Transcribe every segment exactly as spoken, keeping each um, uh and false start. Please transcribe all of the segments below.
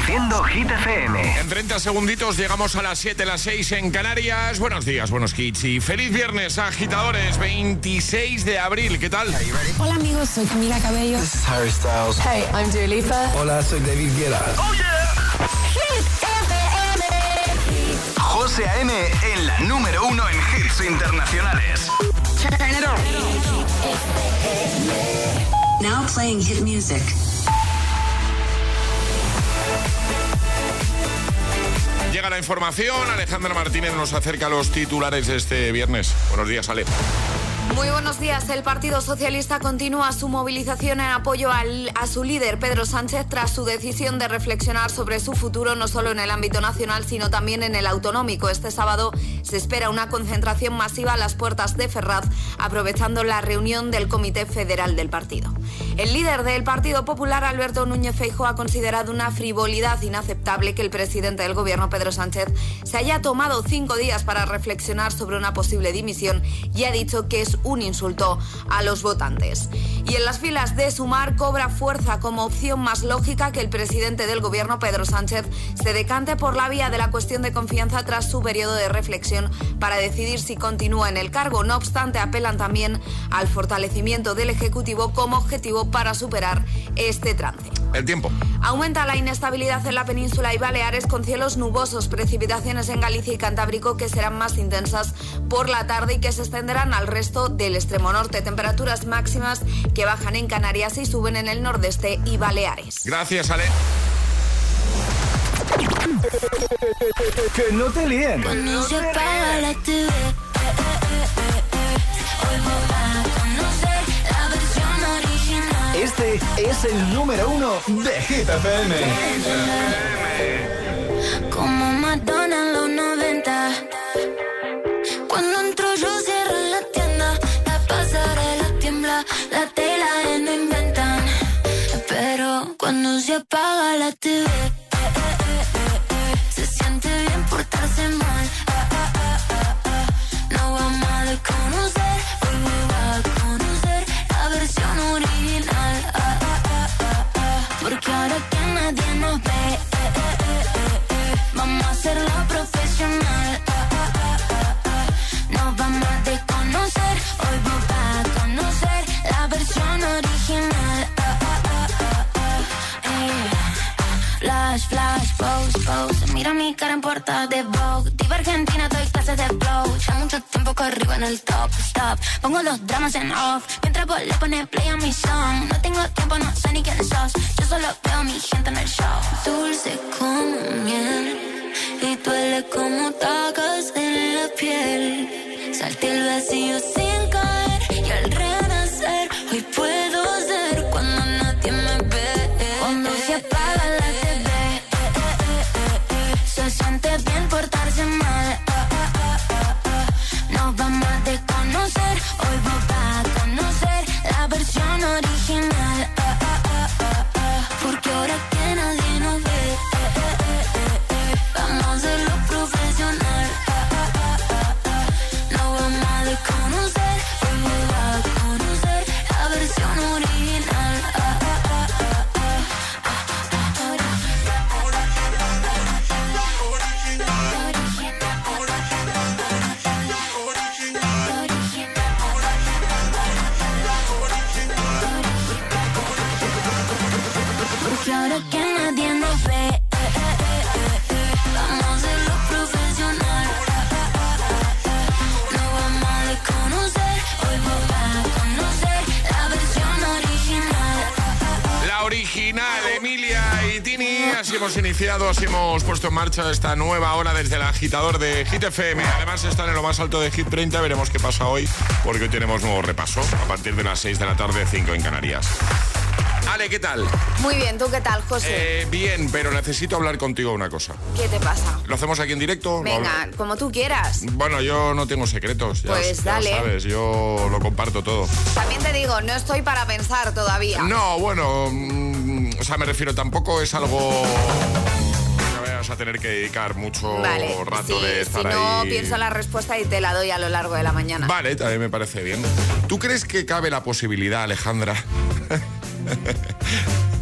Reproduciendo Hit F M. En treinta segunditos llegamos a las siete, las seis en Canarias. Buenos días, buenos hits y feliz viernes, agitadores. veintiséis de abril, ¿qué tal? Hola amigos, soy Camila Cabello. This is Harry Styles. Hey, I'm Dua Lipa. Hola, soy David Guetta. ¡Oh, yeah! Hit F M. José A.M. en la número uno en hits internacionales. Turn it on. Now playing hit music. Llega la información, Alejandra Martínez nos acerca a los titulares de este viernes. Buenos días, Ale. Muy buenos días. El Partido Socialista continúa su movilización en apoyo al, a su líder, Pedro Sánchez, tras su decisión de reflexionar sobre su futuro no solo en el ámbito nacional, sino también en el autonómico. Este sábado se espera una concentración masiva a las puertas de Ferraz, aprovechando la reunión del Comité Federal del partido. El líder del Partido Popular, Alberto Núñez Feijóo, ha considerado una frivolidad inaceptable que el presidente del Gobierno, Pedro Sánchez, se haya tomado cinco días para reflexionar sobre una posible dimisión y ha dicho que es un insulto a los votantes. Y en las filas de Sumar cobra fuerza como opción más lógica que el presidente del Gobierno, Pedro Sánchez, se decante por la vía de la cuestión de confianza tras su periodo de reflexión para decidir si continúa en el cargo. No obstante, apelan también al fortalecimiento del Ejecutivo como objetivo para superar este trance. El tiempo. Aumenta la inestabilidad en la península y Baleares con cielos nubosos, precipitaciones en Galicia y Cantábrico que serán más intensas por la tarde y que se extenderán al resto del extremo norte. Temperaturas máximas que bajan en Canarias y suben en el nordeste y Baleares. Gracias, Ale. Que no te líen. Cuando se apaga la T V, hoy voy a conocer la versión original. Este es el número uno de Hit F M. Como Madonna en los noventa. Cuando entro yo cierro la tienda. La pasarela tiembla, la tela de no inventan. Pero cuando se apaga la T V, se siente bien portarse mal. No vamos a desconocer, hoy voy a conocer la versión original. Porque ahora que nadie nos ve, vamos a hacerlo profesional. Nos vamos a desconocer, hoy voy a conocer la versión original. Flash, flash, pose, pose. Mira mi cara en portada de Vogue. Diva Argentina, doy clases de flow. Ya mucho tiempo corrido en el top, stop. Pongo los dramas en off. Mientras vos le pones play a mi song. No tengo tiempo, no sé ni quién sos. Yo solo veo a mi gente en el show. Dulce como miel y duele como tacas en la piel. Salté el vacío sin caer y al renacer hoy puedo ser cuando nadie me ve. Cuando se apaga la T V, se siente bien portarse mal. Nos vamos a desconocer, hoy vamos a conocer la versión original. Porque ahora que nadie nos ve, vamos a hacerlo profesional. No vamos a desconocer, hoy vamos a conocer la versión original. Porque ahora que nadie nos ve, vamos a hacerlo profesional. No vamos a desconocer, hoy vamos a conocer la versión original. La original, Emilia y Tini. Así hemos iniciado, así hemos puesto en marcha esta nueva hora desde el agitador de Hit F M. Además están en lo más alto de Hit treinta. Veremos qué pasa hoy, porque hoy tenemos nuevo repaso a partir de las seis de la tarde, cinco en Canarias. Ale, ¿qué tal? Muy bien, ¿tú qué tal, José? Eh, bien, pero necesito hablar contigo una cosa. ¿Qué te pasa? ¿Lo hacemos aquí en directo? Venga, ¿No? Como tú quieras. Bueno, yo no tengo secretos. Ya, Pues ya dale. sabes, yo lo comparto todo. También te digo, no estoy para pensar todavía. No, bueno, mmm, o sea, me refiero, tampoco es algo que vayas a tener que dedicar mucho Vale, rato sí, de estar si no, ahí. pienso la respuesta y te la doy a lo largo de la mañana. Vale, también me parece bien. ¿Tú crees que cabe la posibilidad, Alejandra?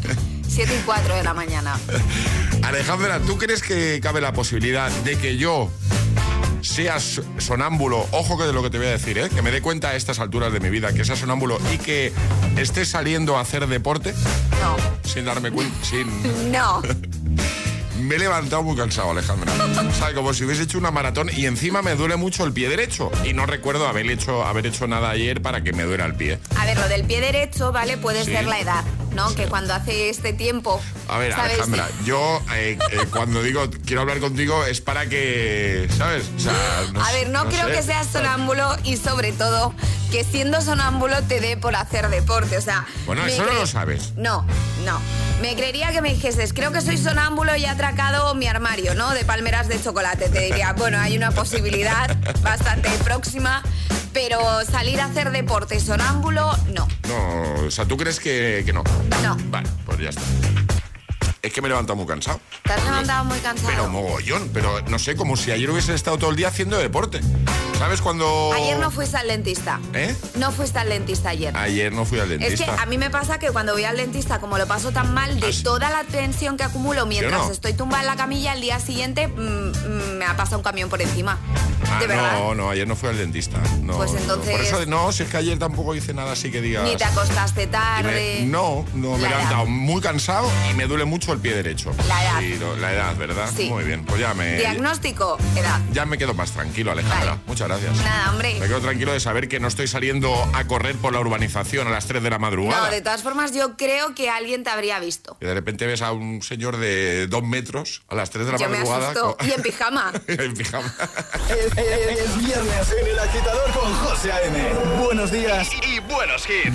siete y cuatro de la mañana. Alejandra, ¿tú crees que cabe la posibilidad de que yo sea sonámbulo? Ojo que de lo que te voy a decir, ¿eh? Que me dé cuenta a estas alturas de mi vida que sea sonámbulo y que esté saliendo a hacer deporte. No. Sin darme cuenta. Sin... No. Me he levantado muy cansado, Alejandra. O sea, como si hubiese hecho una maratón y encima me duele mucho el pie derecho. Y no recuerdo haber hecho, haber hecho nada ayer para que me duela el pie. A ver, lo del pie derecho, ¿vale? Puede Sí. ser la edad, ¿no? Sí. Que cuando hace este tiempo... A ver, ¿sabes? Alejandra, yo eh, eh, cuando digo quiero hablar contigo es para que, ¿sabes? O sea, no A ver, no, no creo sé. que seas sonámbulo y sobre todo que siendo sonámbulo te dé por hacer deporte, o sea... Bueno, me eso no cre- lo sabes. No, no. Me creería que me dijeses, creo que soy sonámbulo y he atracado mi armario, ¿no? De palmeras de chocolate. Te diría, bueno, hay una posibilidad bastante próxima, pero salir a hacer deporte sonámbulo, no. No, o sea, ¿tú crees que, que no? No. Vale, pues ya está. Es que me he levantado muy cansado. Te has levantado muy cansado. Pero mogollón, pero no sé, como si ayer hubiese estado todo el día haciendo deporte. ¿Sabes cuando...? Ayer no fuiste al dentista. ¿Eh? No fuiste al dentista ayer. Ayer no fui al dentista. Es que a mí me pasa que cuando voy al dentista, como lo paso tan mal, de ¿Ah, sí? toda la tensión que acumulo mientras no? estoy tumbada en la camilla, al día siguiente mm, mm, me ha pasado un camión por encima. Ah, de verdad. no, no, ayer no fui al dentista. No, Pues no. entonces- Por eso, no, si es que ayer tampoco hice nada así que digas... Ni te acostaste Y tarde. me- no, no, me La he edad. levantado muy cansado y me duele mucho el pie derecho. La edad. Sí, lo- la edad, ¿verdad? Sí. Muy bien, pues ya me... Diagnóstico, edad. Ya me quedo más tranquilo, Alejandra. Vale. Muchas gracias. Nada, hombre. Me quedo tranquilo de saber que no estoy saliendo a correr por la urbanización a las tres de la madrugada. No, de todas formas, yo creo que alguien te habría visto. Y de repente ves a un señor de dos metros a las tres de la Yo me madrugada. asusto. con- Y en pijama. en pijama. Es, es- es viernes en El Agitador con José A M. Buenos días. Y, y buenos hits.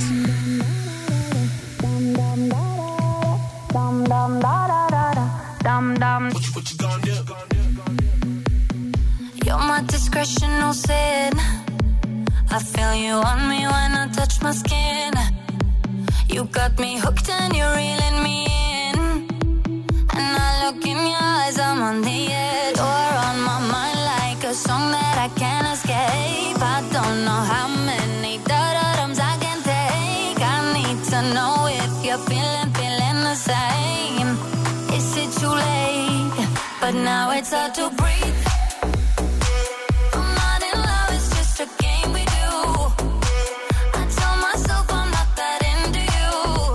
You're my discretion, no sin. I feel you on me when I touch my skin. You got me hooked and you're reeling me in. And I look in your eyes, I'm on the edge. You're on my mind like a song that I can't escape. I don't know how many da-da-dums I can take. I need to know if you're feeling, feeling the same. Is it too late? But now it's hard to breathe. I'm not in love, it's just a game we do. I tell myself I'm not that into you,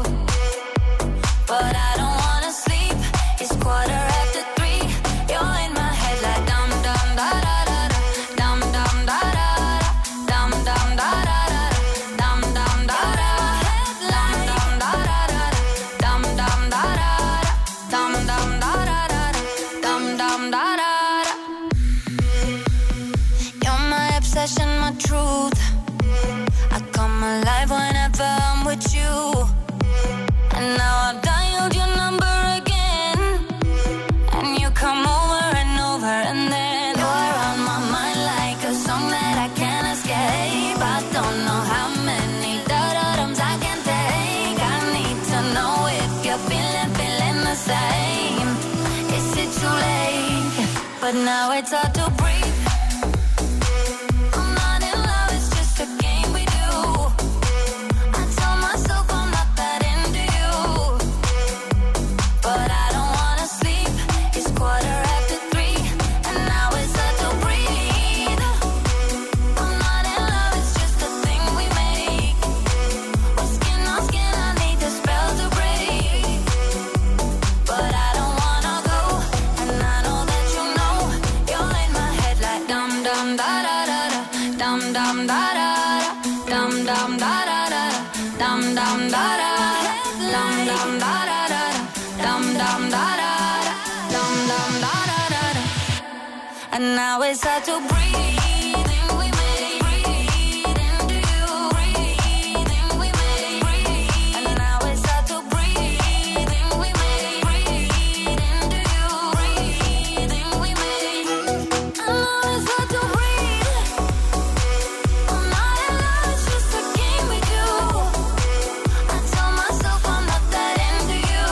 but I don't wanna sleep. It's quarter after three. You're in my head like dum dum da da da da, dum dum da da da, dum dum da da da, dum dum da da, dum dum da da da, dum dum da da, dum dum da da da, dum dum da da. You're my obsession, my truth. I come alive whenever I'm with you. And now I've dialed your number again. And you come over and over and then you're on my mind like a song that I can't escape. I don't know how many da-da-dums I can take. I need to know if you're feeling, feeling the same. Is it too late? But now it's hard to breathe. I'm not in love, it's just a game we do. I tell myself I'm not that into you, but I don't wanna sleep. It's quarter after three, and now it's hard to breathe. I'm not in love, it's just a thing we make. We're skin on skin, I need the spell to break, but I don't wanna go, and I know that you know. You're in my head like dum dum da da da da, dum dum da da da, dum dum da da da, dum dum da da, dum dum da da da, dum dum da da, dum dum da da da. And now it's hard to breathe. We make breathe into you. Breathing we make breathe. And now it's hard to breathe. We make breathe into you. Breathing we make. And now it's hard to breathe. I'm not in love, it's just a game we do. I tell myself I'm not that into you,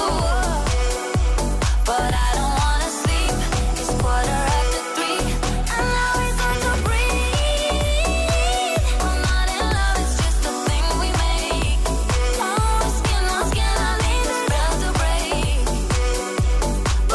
but I don't wanna sleep. It's quarter after three, and now it's hard to breathe.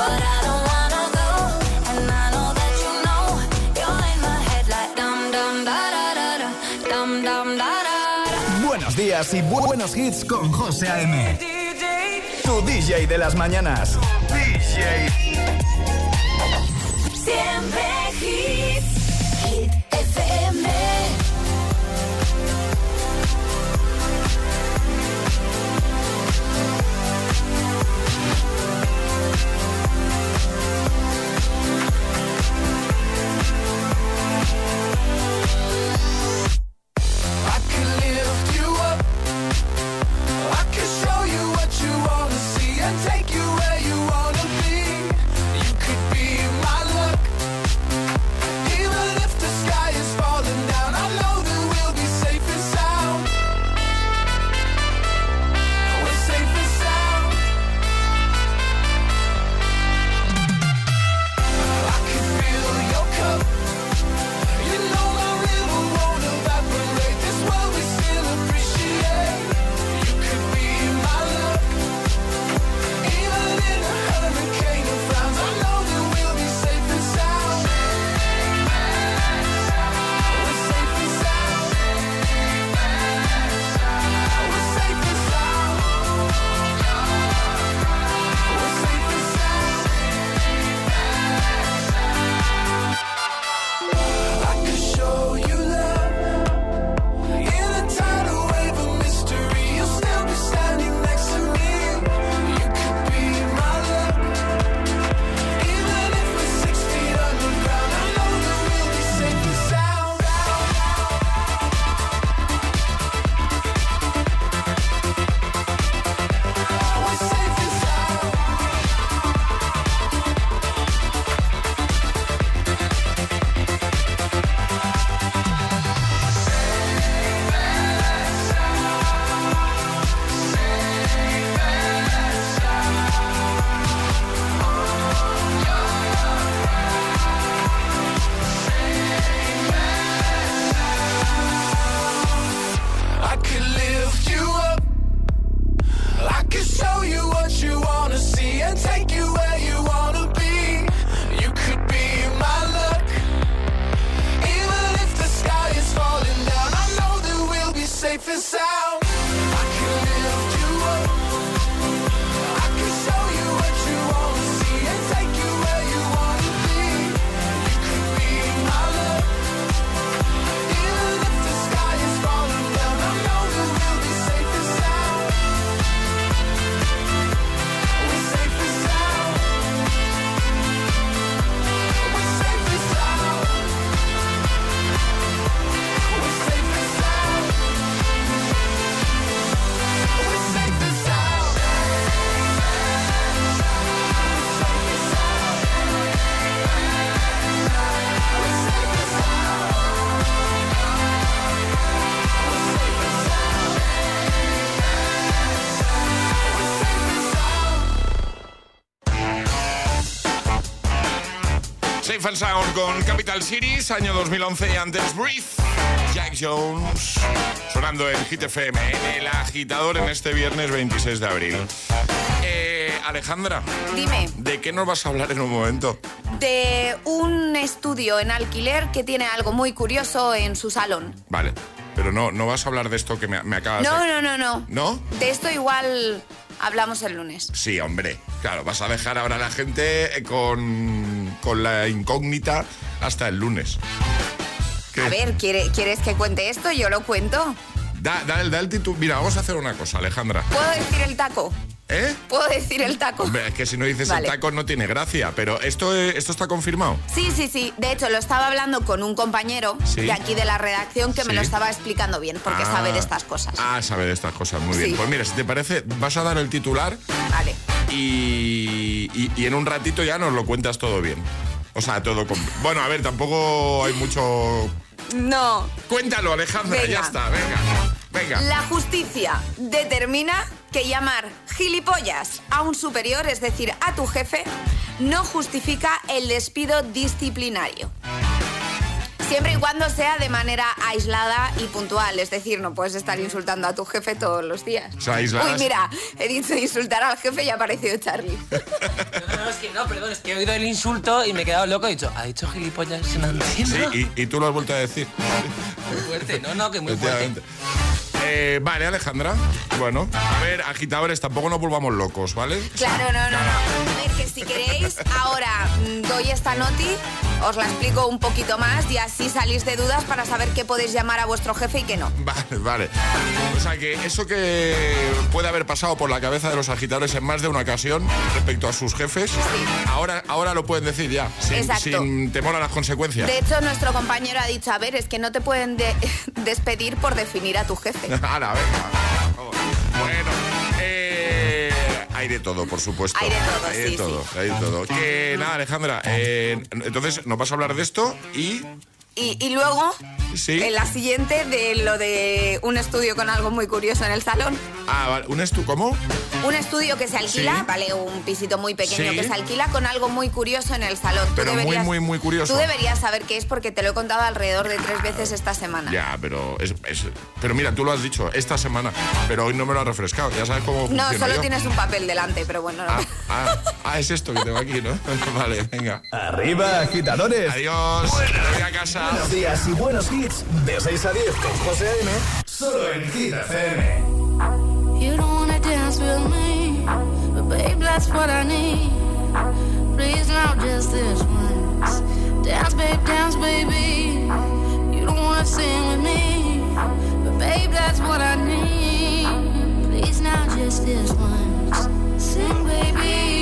but I don't wanna go. And I know that you know you're in my head like dum dum da da da da, dum dum da da da. Buenos días y bu- buenos hits con José A M. Tu D J de las mañanas. D J. Siempre hits. Hit F M. Safe and Sound con Capital Cities, año dos mil once y antes Breathe. Jack Jones sonando en Hit F M, en el agitador en este viernes veintiséis de abril. Eh, Alejandra, Dime. ¿de qué nos vas a hablar en un momento? De un estudio en alquiler que tiene algo muy curioso en su salón. Vale, pero no, no vas a hablar de esto que me, me acabas No, de... no, no, no. ¿No? De esto igual hablamos el lunes. Sí, hombre. Claro, vas a dejar ahora a la gente con, con la incógnita hasta el lunes. ¿Qué? A ver, ¿quiere- ¿quieres que cuente esto? Yo lo cuento. Da, da, el- da el título. Mira, vamos a hacer una cosa, Alejandra. ¿Puedo decir el taco? ¿Eh? ¿Puedo decir el taco? Hombre, es que si no dices Vale. el taco no tiene gracia. Pero esto, eh, esto está confirmado. Sí, sí, sí. De hecho, lo estaba hablando con un compañero Sí. de aquí de la redacción que me Sí. lo estaba explicando bien, porque Ah. sabe de estas cosas. Ah, sabe de estas cosas, muy bien. Sí. Pues mira, si te parece, vas a dar el titular Vale. y, y, y en un ratito ya nos lo cuentas todo bien. O sea, todo con... Bueno, a ver, tampoco hay mucho... No. Cuéntalo, Alejandra, Venga. ya está, venga. Venga. La justicia determina que llamar gilipollas a un superior, es decir, a tu jefe, no justifica el despido disciplinario. Siempre y cuando sea de manera aislada y puntual. Es decir, no puedes estar insultando a tu jefe todos los días. O sea, aisladas- Uy, mira, he dicho insultar al jefe y ha aparecido Charlie. No, no, es que no, perdón, es que he oído el insulto y me he quedado loco. He dicho, ¿ha dicho gilipollas? No entiendo. Sí, y, y tú lo has vuelto a decir. Muy fuerte, no, no, que muy fuerte. Eh, vale, Alejandra. Bueno, a ver, agitadores, tampoco nos volvamos locos, ¿vale? Claro, no, no, no. A ver, que si queréis, ahora mm, doy esta noti, os la explico un poquito más y así salís de dudas para saber qué podéis llamar a vuestro jefe y qué no. Vale, vale. O sea que eso que puede haber pasado por la cabeza de los agitadores en más de una ocasión respecto a sus jefes, sí. ahora, ahora lo pueden decir ya, sin, sin temor a las consecuencias. De hecho, nuestro compañero ha dicho, a ver, es que no te pueden de- despedir por definir a tu jefe. Ahora, venga. Bueno, eh, hay de todo, por supuesto. Hay de todo, hay de sí, todo, sí. hay de todo. Que nada, Alejandra, eh, entonces nos vas a hablar de esto y... Y, y luego, ¿Sí? en la siguiente, de lo de un estudio con algo muy curioso en el salón. Ah, vale. ¿Un estu cómo? Un estudio que se alquila, Sí. ¿vale? Un pisito muy pequeño Sí. que se alquila con algo muy curioso en el salón. Tú Pero muy, deberías, muy, muy curioso. Tú deberías saber qué es porque te lo he contado alrededor de tres veces esta semana. Ya, pero es, es- pero mira, tú lo has dicho esta semana, pero hoy no me lo has refrescado. Ya sabes cómo No, funciona solo yo. tienes un papel delante, pero bueno. No. Ah, ah, ah, es esto que tengo aquí, ¿no? Vale, venga. Arriba, agitadores. Adiós. Me voy a casa. Buenos días y buenos hits. De seis a diez con José A M. Solo en Hit F M. You don't wanna dance with me, but babe, that's what I need. Please, not just this once. Dance, babe, dance, baby. You don't wanna sing with me, but babe, that's what I need. Please, not just this once. Sing, baby.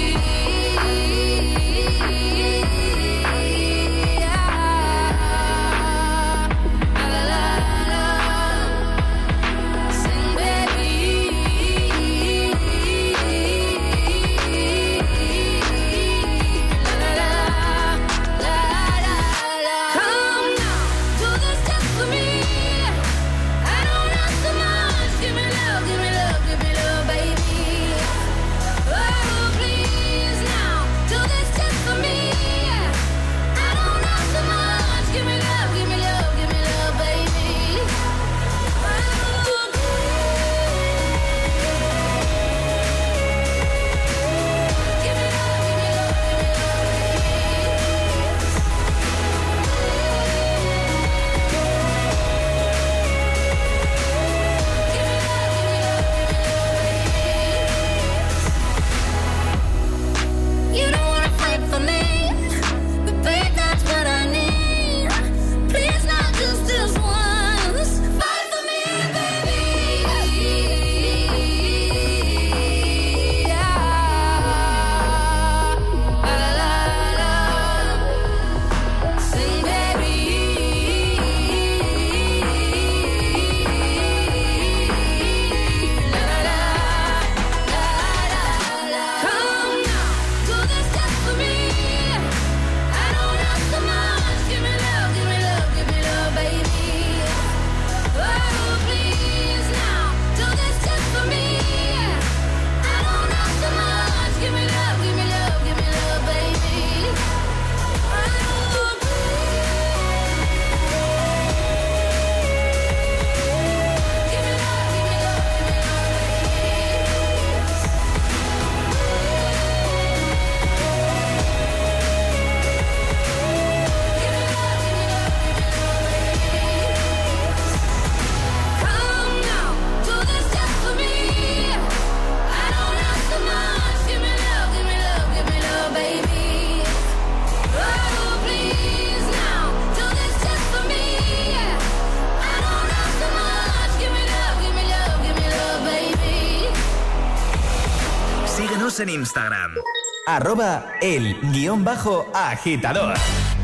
En Instagram, arroba el guión bajo agitador.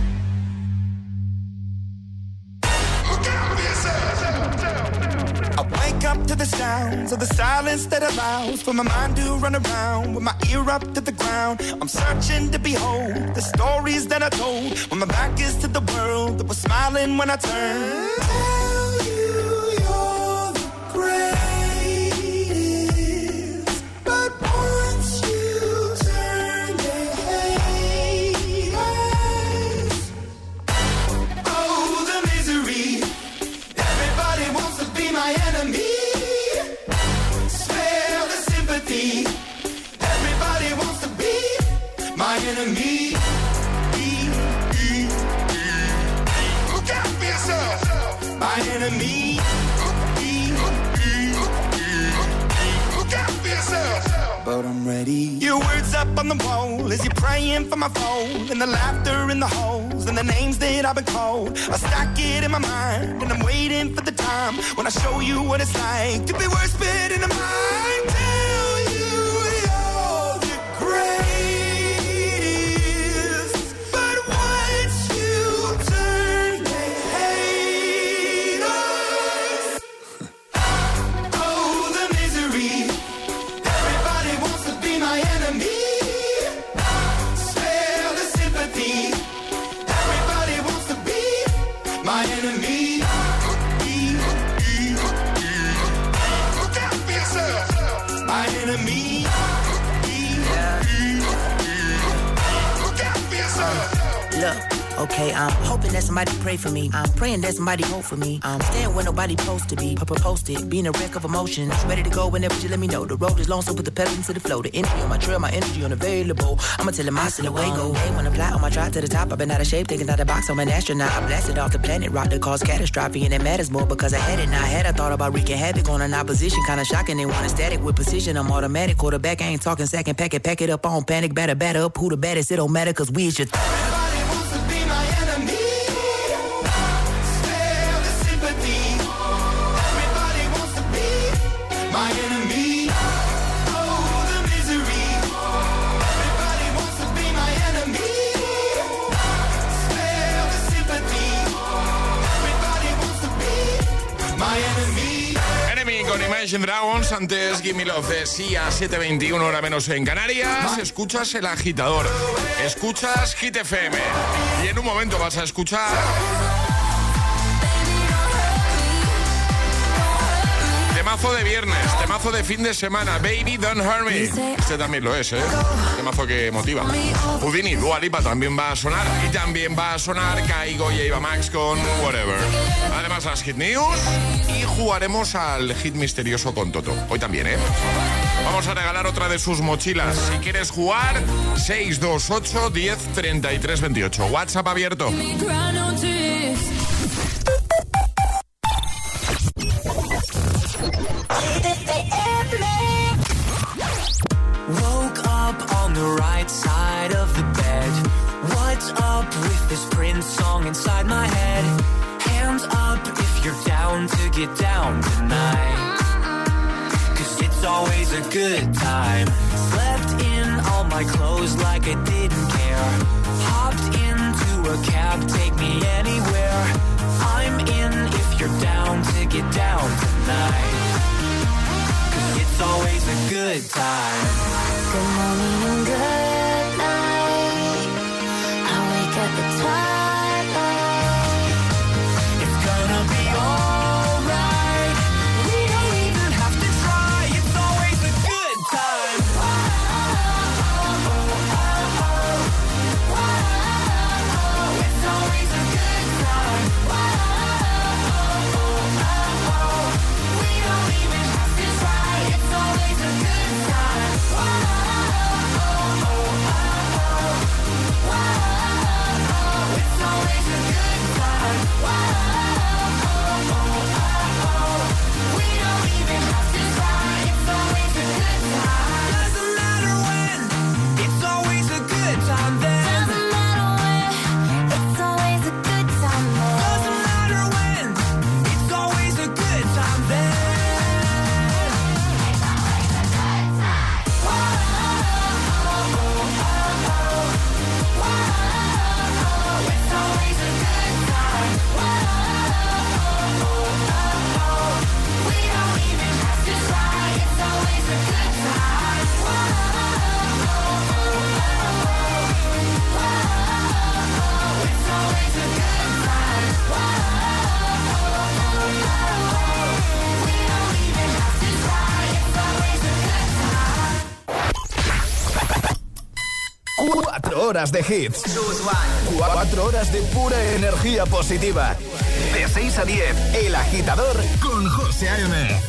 I wake up to the sounds of the silence that allows for my mind to run around with my ear up to the ground. I'm searching to behold the stories that I told when my back is to the world that was smiling when I turned. Tell you you're the greatest. My my enemy. Look out for yourself. My enemy. Look out for yourself. But I'm ready. Your words up on the wall as you're praying for my phone, and the laughter in the holes and the names that I've been called. I stack it in my mind and I'm waiting for the time when I show you what it's like to be worse fit in a mind. Tell you you're the greatest, but once you turn they hate us. Oh, the misery. My enemy, spare the sympathy. Everybody wants to be my enemy. Look out for yourself. My enemy. Look out for yourself. Look. Okay, I'm hoping that somebody pray for me. I'm praying that somebody hope for me. I'm staying where nobody supposed to be. Posted, being a wreck of emotions. Ready to go whenever you let me know. The road is long, so put the pedal into the flow. The energy on my trail, my energy unavailable. I'ma tell him I still away go. Hey, when I fly on my drive to the top, I've been out of shape, thinking out the box. I'm an astronaut. I blasted off the planet, rock that caused catastrophe, and it matters more because I had it. Now I had I thought about wreaking havoc on an opposition, kinda shocking. They want a static with precision. I'm automatic, quarterback. I ain't talking second pack it, pack it up on panic, batter, batter up. Who the baddest? It don't matter, cause we is your. My enemy, oh the misery. Everybody wants to be my enemy. Spare the sympathy. Everybody wants to be my enemy. Enemy con Imagine Dragons, antes Gimme Love de Sia, siete veintiuno, hora menos en Canarias. Escuchas El Agitador, escuchas Hit F M y en un momento vas a escuchar temazo de viernes, temazo de fin de semana, Baby Don't Hurt Me. Este también lo es, ¿eh? Temazo que motiva. Houdini, Dua Lipa también va a sonar. Y también va a sonar Kaigo y Eva Max con Whatever. Además las Hit News. Y jugaremos al hit misterioso con Toto. Hoy también, ¿eh? Vamos a regalar otra de sus mochilas. Si quieres jugar, seis dos ocho, diez, treinta y tres, veintiocho. WhatsApp abierto. Woke up on the right side of the bed. What's up with this Prince song inside my head? Hands up if you're down to get down tonight. Cause it's always a good time. Slept in all my clothes like I didn't care. Hopped into a cab, take me anywhere. I'm in if you're down to get down tonight. It's always a good time. Good morning and good night. I wake up at twilight. It's gonna be alright. We don't even have to try. It's always a good time. It's always a good time. We don't even have to try. It's always a good time. It's always a good time. We don't even have to try. It's always a good time. Doesn't matter when. It's always a good time then. Doesn't matter when. It's always a good time then. Doesn't matter when. It's always a good time then. Cuatro horas de hits. Cuatro horas de pura energía positiva. De seis a diez, El Agitador con José A M.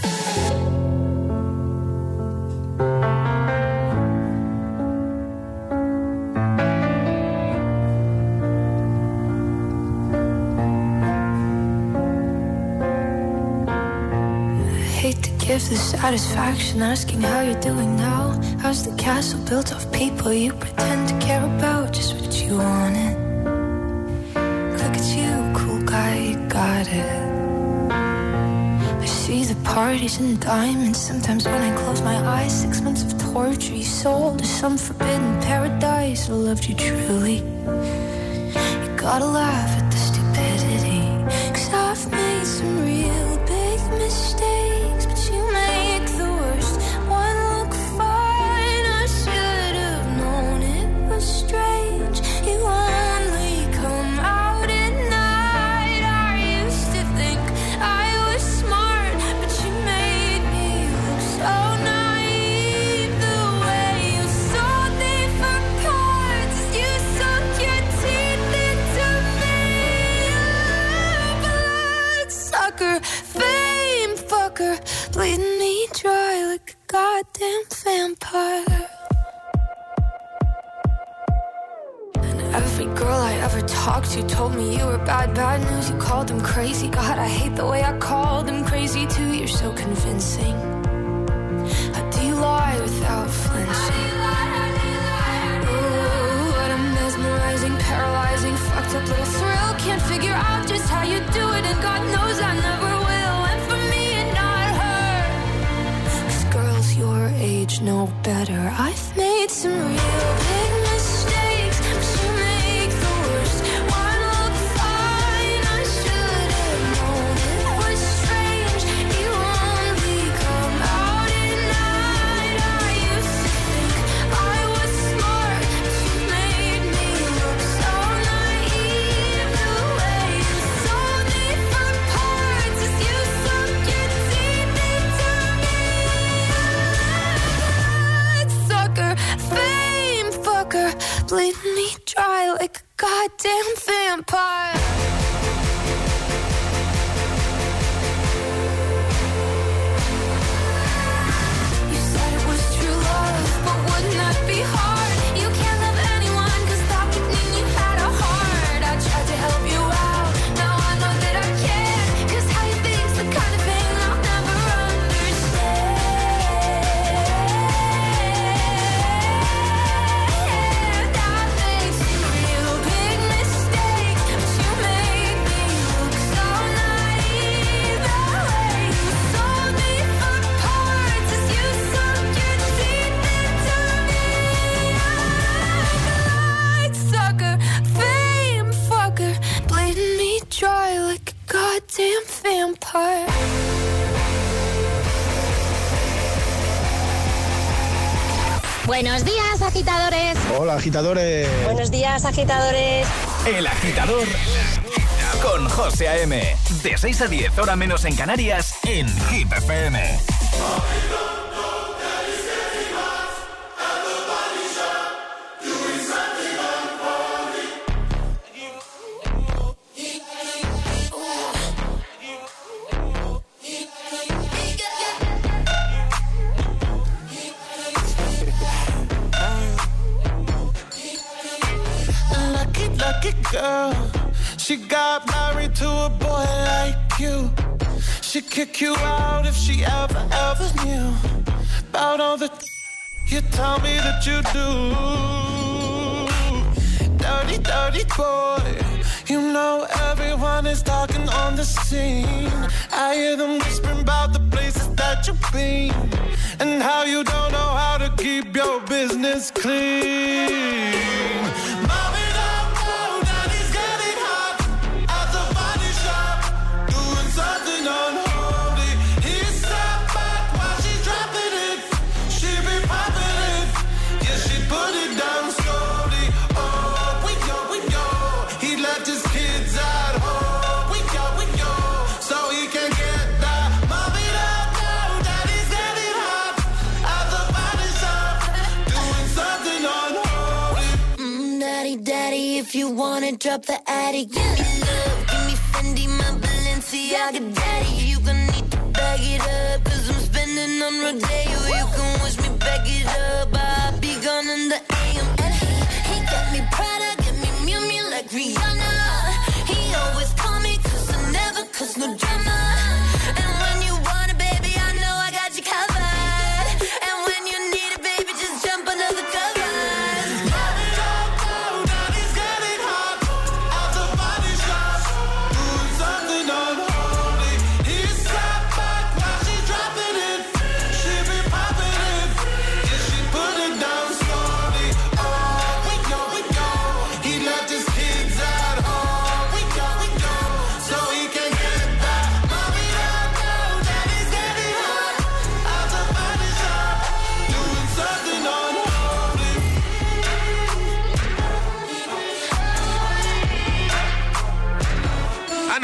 give the satisfaction asking how you're doing now. How's the castle built of people you pretend to care about? Just what you wanted. Look at you, cool guy, you got it. I see the parties and diamonds. Sometimes when I close my eyes, six months of torture you sold to some forbidden paradise. I loved you truly. You gotta laugh at the stupidity, 'cause I've made some real big mistakes, but you make the worst one look fine. I should have known it was strange. You only come out at night. I used to think I was smart, but you made me look so naive. The way you sold me for parts, you sunk your teeth into me. Bloodsucker, fame fucker, bleeding me dry like a goddamn vampire. And every girl I ever talked to told me you were bad, bad news. You called them crazy. God, I hate the way I called them crazy too. You're so convincing. How do you lie without flinching? Ooh, what a mesmerizing, paralyzing, fucked up little thrill. Can't figure out just how you do it, and God knows I never will. And for me and not her, 'cause girls your age know better. I've made some real big mistakes, but you make the worst one look fine. I should have known it was strange. You only come out at night. I used to think I was smart, but you made me look so naive. The way you sold me for parts as you sunk your teeth into me. Bloodsucker, fame fucker, bleeding me dry like a goddamn vampire. You said it was true love, but wouldn't that be hard? You can't love anyone, 'cause that would mean you had a heart. I tried to help you out, now I know that I can't, 'cause how you think's the kind of thing I'll never understand. I made some real big mistakes, but you made me look so naive. The way you sold me for parts as you sunk your teeth into me. Bloodsucker, fame fucker, bleeding me dry like a goddamn vampire. Buenos días, agitadores. Hola, agitadores. Buenos días, agitadores. El Agitador con José A M. De seis a diez, hora menos en Canarias, en Hit F M. Lucky, lucky girl. She got married to a boy like you. She'd kick you out if she ever, ever knew about all the you tell me that you do. Dirty, dirty boy. You know everyone is talking on the scene. I hear them whispering about the places that you've been and how you don't know how to keep your business clean. Mommy, don't know that he's getting hot at the body shop, doing something unholy. He sat back while she's dropping it. She be popping it, yeah, she put it down slowly. Oh, we go, we go. He left his kids at home. We go, we go, so he can get that. Mommy, don't know that he's getting hot at the body shop, doing something unholy. Mm, daddy, daddy, if you wanna drop the attic, give me love, give me Fendi, my Balenciaga, daddy. You gon' need to bag it up, 'cause I'm spending on Rodeo. You can wish me back it up, I'll be gone in the A M. And he, he got me Prada, get me Miu Miu like Rihanna. He always call me 'cause I never cause no drama. And when you want it, baby, I know I got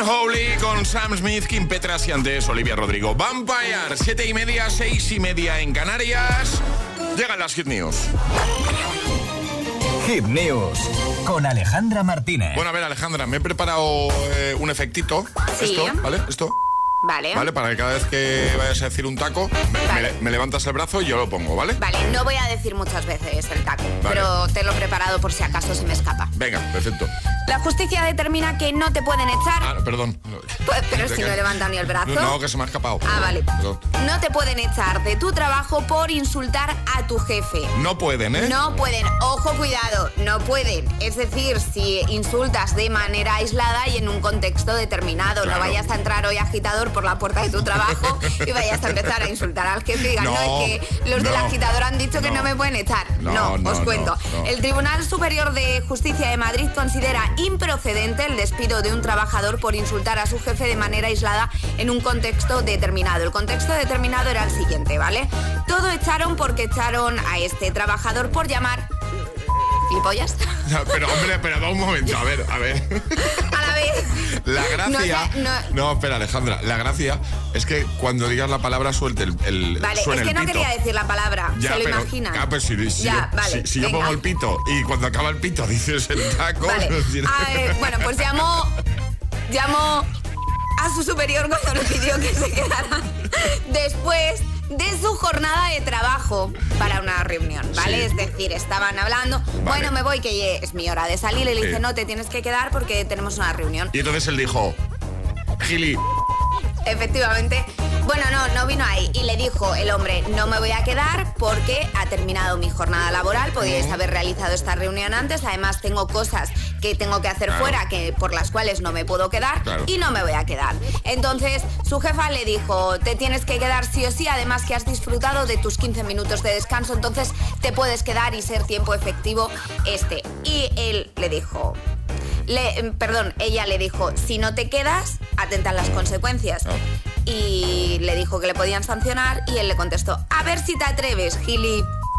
Unholy con Sam Smith, Kim Petras y antes Olivia Rodrigo. Vampire, siete y media, seis y media en Canarias. Llegan las Hit News. Hit News con Alejandra Martínez. Bueno, a ver, Alejandra, me he preparado eh, un efectito. Sí. Esto, ¿vale? Esto. Vale. Vale, para que cada vez que vayas a decir un taco, me, Vale. me, me levantas el brazo y yo lo pongo, ¿vale? Vale, no voy a decir muchas veces el taco, Vale. pero te lo he preparado por si acaso se me escapa. Venga, perfecto. La justicia determina que no te pueden echar... Ah, perdón. Pues, pero si no he levantado ni el brazo. No, que se me ha escapado. Ah, vale. Perdón. No te pueden echar de tu trabajo por insultar a tu jefe. No pueden, ¿eh? No pueden, ojo, cuidado, no pueden. Es decir, si insultas de manera aislada y en un contexto determinado, Claro. no vayas a entrar hoy, agitador, por la puerta de tu trabajo y vayas a empezar a insultar al jefe y digas, no, No, es que los del no, agitador han dicho que no. no me pueden echar. No, No, no, os cuento. no, no. El Tribunal Superior de Justicia de Madrid considera improcedente el despido de un trabajador por insultar a su jefe de manera aislada en un contexto determinado. El contexto determinado era el siguiente, ¿vale? Todo echaron porque echaron a este trabajador por llamar... ¿Gilipollas? No, pero, hombre, pero da un momento. A ver, a ver. A la vez. La gracia... No sé, no- No, espera, Alejandra. La gracia es que cuando digas la palabra suelte el, el Vale, suene es que el no pito. quería decir la palabra, Ya, se lo pero, imaginan. ah, pues si, si Ya, yo, vale, si, si yo venga. pongo el pito y cuando acaba el pito dices el taco... Vale. no tiene- A ver, bueno, pues llamó, llamó a su superior cuando le pidió que se quedara después de su jornada de trabajo para una reunión, ¿vale? Sí. Es decir, estaban hablando, bueno, me voy, que es mi hora de salir, y le dice, Sí. no, te tienes que quedar porque tenemos una reunión. Y entonces él dijo... Gili, Efectivamente. Bueno, no, no vino ahí. Y le dijo el hombre, no me voy a quedar porque ha terminado mi jornada laboral. Podíais haber realizado esta reunión antes. Además, tengo cosas que tengo que hacer Claro. fuera que por las cuales no me puedo quedar. Claro. Y no me voy a quedar. Entonces, su jefa le dijo, te tienes que quedar sí o sí. Además, que has disfrutado de tus quince minutos de descanso. Entonces, te puedes quedar y ser tiempo efectivo este. Y él le dijo... Le, perdón, ella le dijo, si no te quedas, atenta a las consecuencias. Ah. Y le dijo que le podían sancionar y él le contestó, a ver si te atreves, Gili.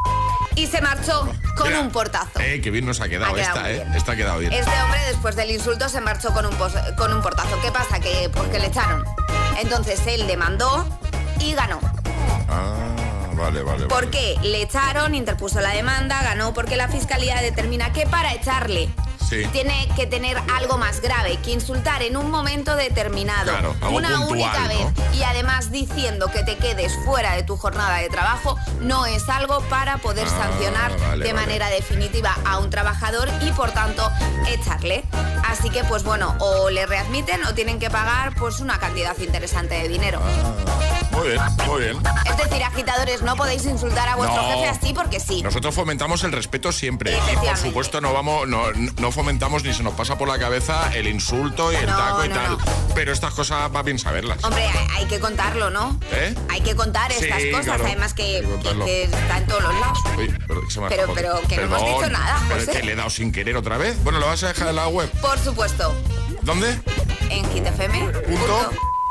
Y se marchó con mira, un portazo. Eh, qué bien nos ha quedado Ha quedado esta, muy eh. bien. Esta ha quedado bien. Este hombre, después del insulto, se marchó con un, pos- con un portazo. ¿Qué pasa? Que porque le echaron. Entonces él demandó y ganó. Ah, vale, vale. ¿Por vale. qué? Le echaron, interpuso la demanda, ganó porque la fiscalía determina que para echarle Sí. tiene que tener algo más grave, que insultar en un momento determinado, Claro, algo una puntual, única ¿no? vez, y además diciendo que te quedes fuera de tu jornada de trabajo, no es algo para poder Ah, sancionar vale, de vale. manera definitiva a un trabajador y por tanto echarle. Así que pues bueno, o le readmiten o tienen que pagar pues una cantidad interesante de dinero. Muy bien, muy bien. Es decir, agitadores, no podéis insultar a vuestro No. jefe así porque sí. Nosotros fomentamos el respeto siempre. Y por Efectivamente. supuesto no vamos, no, no fomentamos ni se nos pasa por la cabeza el insulto y el No, taco y no, tal. no. Pero estas cosas va bien saberlas. Hombre, hay, hay que contarlo, ¿no? ¿Eh? Hay que contar Sí, estas cosas, claro, además que, hay que contarlo. que está en todos los lados. Uy, pero, que se me ha Pero- escapado. pero que no hemos Perdón, dicho nada, pero es José. que le he dado sin querer otra vez. Bueno, ¿lo vas a dejar en la web? Por supuesto, ¿Dónde? en Hit F M. Punto.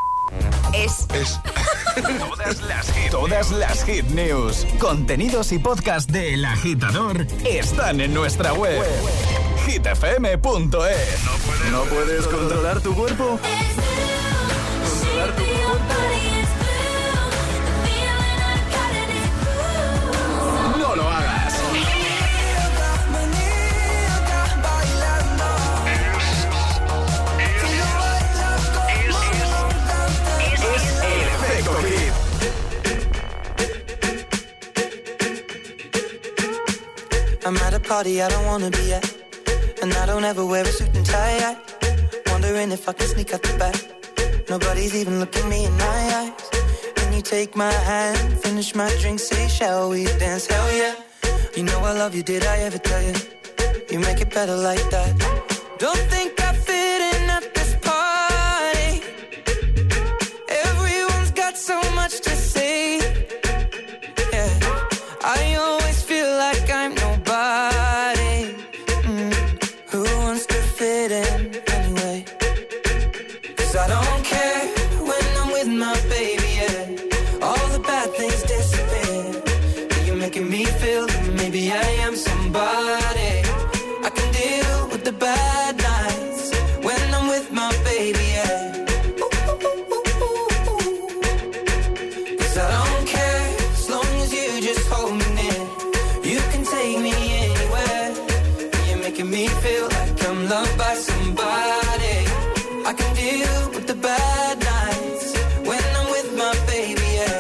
Es. Es. Todas las hit, todas las hit news, contenidos y podcast de El Agitador están en nuestra web. hit f m punto es. ¿No puedes controlar tu cuerpo? Controlar tu cuerpo. No lo hagas. Es el efecto hit. I'm at a party I don't wanna be at, and I don't ever wear a suit and tie. I wondering if I can sneak out the back. Nobody's even looking me in my eyes. Can you take my hand, finish my drink, say shall we dance? Hell yeah. You know I love you, did I ever tell you? You make it better like that. Don't think I fit in at this party. Everyone's got so much to say. Yeah, I always feel like I'm nobody. Mm. Who wants to fit in anyway? 'Cause I don't care when I'm with my baby, yeah. All the bad things disappear. You're making me feel that maybe I am somebody. I can deal with the bad nights when I'm with my baby, yeah. feel like I'm loved by somebody. I can deal with the bad nights when I'm with my baby, yeah.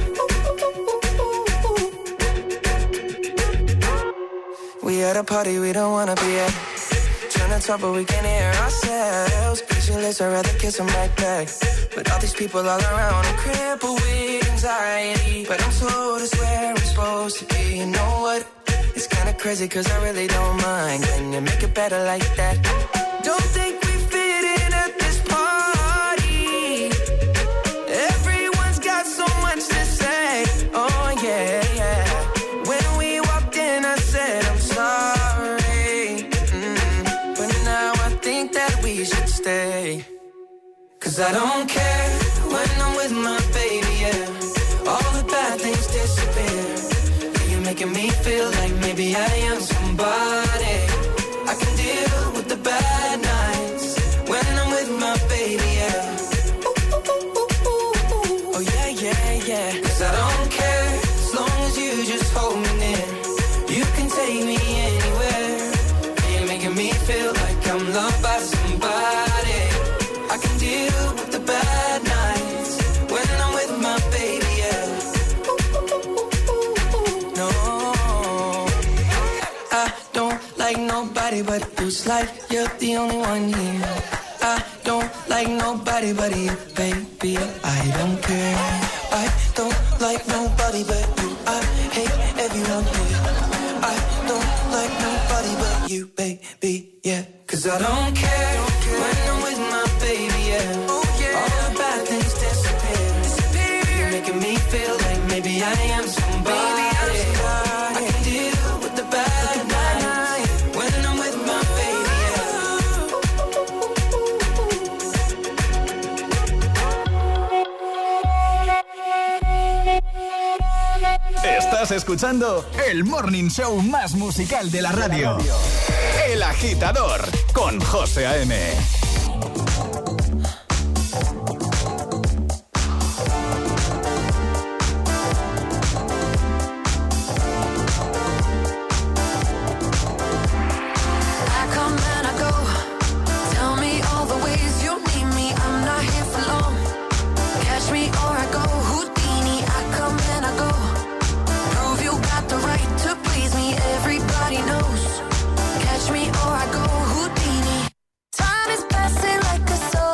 We at a party we don't wanna be at. Trying to talk but we can't hear ourselves. Pictureless, I'd rather kiss them right back. But all these people all around, I'm crippled with anxiety. But I'm told it's where I'm supposed to be. You know what? It's kinda crazy cause I really don't mind. Can you make it better like that? Don't think we fit in at this party. Everyone's got so much to say. Oh yeah, yeah. When we walked in I said I'm sorry. Mm. But now I think that we should stay. Cause I don't care when I'm with my baby, yeah. All the bad things disappear. You're making me feel like maybe I am somebody. I can deal with the bad nights when I'm with my baby, yeah. Oh yeah, yeah, yeah. Cause I don't care as long as you just hold me near. You can take me anywhere. You're making me feel like I'm loved by somebody. I can deal with the bad nights when I'm with my baby, yeah. No, I don't like nobody but you. It's like you're the only one here. I don't like nobody but you, baby. I don't care. I don't like nobody but you. I hate everyone here. I don't like nobody but you, baby, yeah. Cause I don't care, don't care. When I'm with my baby, yeah. Oh, yeah. All the bad things disappear. disappear. You're making me feel like maybe I am somebody. Maybe I'm somebody. I can deal with the bad nights when I'm with my baby, yeah. Estás escuchando el morning show más musical de la radio. El Agitador con José A M. Everybody knows. Catch me or I go Houdini. Time is passing like a soul.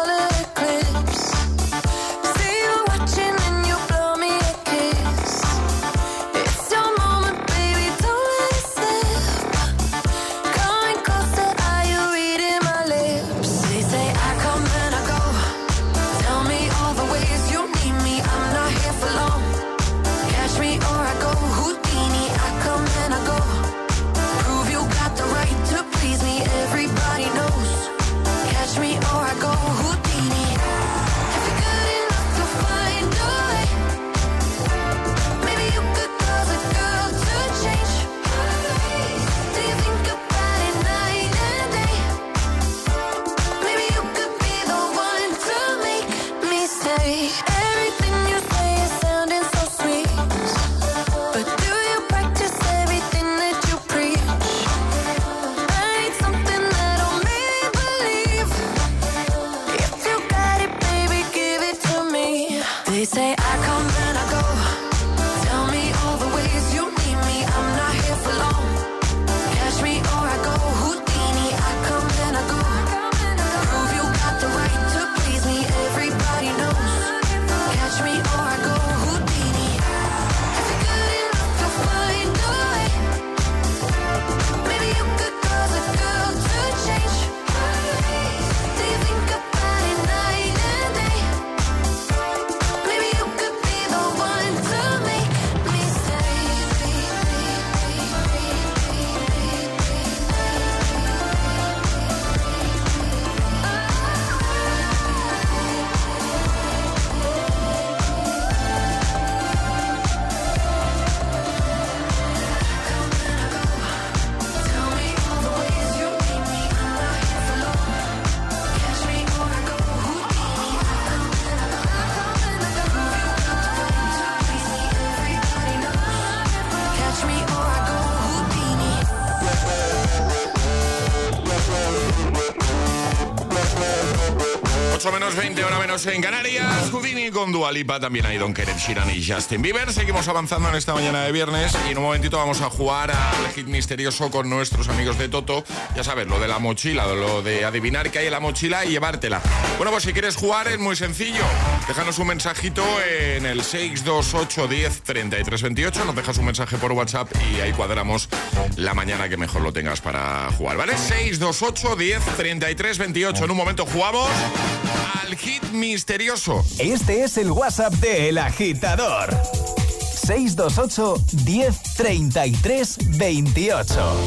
ocho menos veinte, hora menos en Canarias. Houdini con Dua Lipa, también hay Don Keret, Sheeran y Justin Bieber. Seguimos avanzando en esta mañana de viernes y en un momentito vamos a jugar al hit misterioso con nuestros amigos de Toto. Ya sabes, lo de la mochila, lo de adivinar qué hay en la mochila y llevártela. Bueno, pues si quieres jugar es muy sencillo. Déjanos un mensajito en el seis dos ocho, diez, treinta y tres veintiocho. Nos dejas un mensaje por WhatsApp y ahí cuadramos la mañana que mejor lo tengas para jugar, ¿vale? seis dos ocho, diez, treinta y tres veintiocho. En un momento jugamos al hit misterioso. Este es el WhatsApp de El Agitador. seis dos ocho, diez, treinta y tres veintiocho.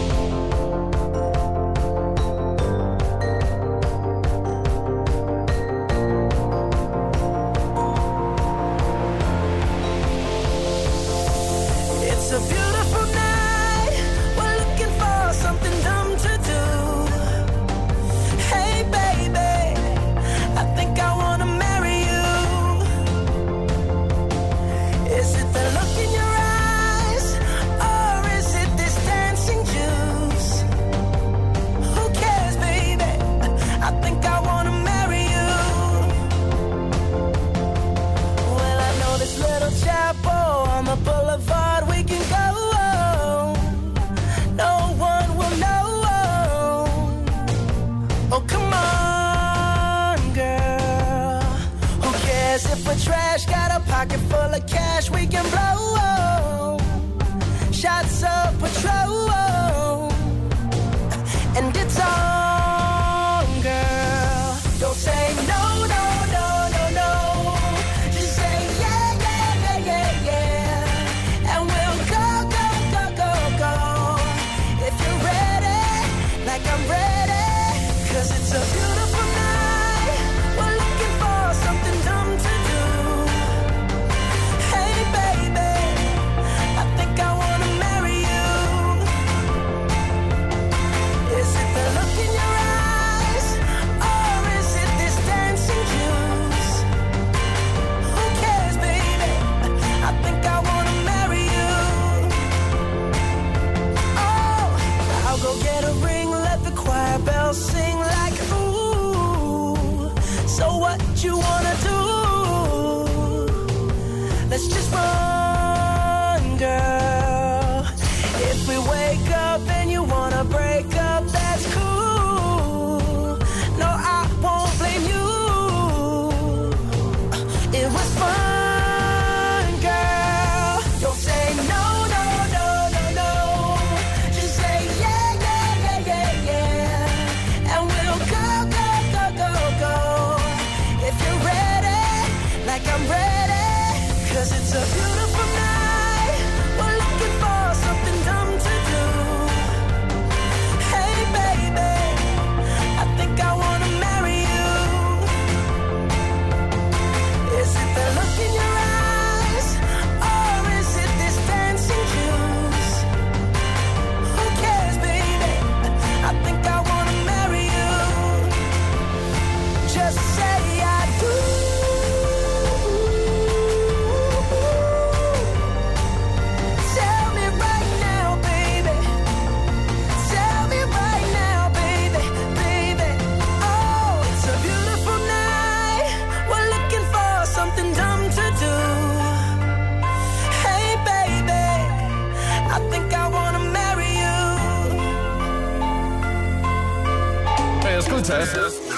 Trash, got a pocket full of cash we can blow. Shots of Patrol, and it's on, girl. Don't say no, no, no, no, no. Just say yeah, yeah, yeah, yeah, yeah. And we'll go, go, go, go, go. If you're ready, like I'm ready, 'cause it's a beautiful night. We're looking for something dumb to do. Sing like ooh. So what you wanna do? Let's just run, girl. If we wake up and you wanna break up, that's cool. No, I won't blame you. It was fun, girl. Don't say no, no, no, no, no. Just say yeah, yeah, yeah, yeah, yeah. And we'll go, go, go, go, go. If you're ready, like I'm ready, 'cause it's a beautiful night. We're looking for something dumb to do. Hey, baby, I think I wanna marry you. Is it the look in your eyes, or is it this dancing juice? Who cares, baby? I think I wanna marry you. Just say I do. Tell me right now, baby. Tell me right now, baby, baby. Oh, it's a beautiful night. We're looking for something dumb to do. Hey, baby, I think I wanna marry you. Escuchas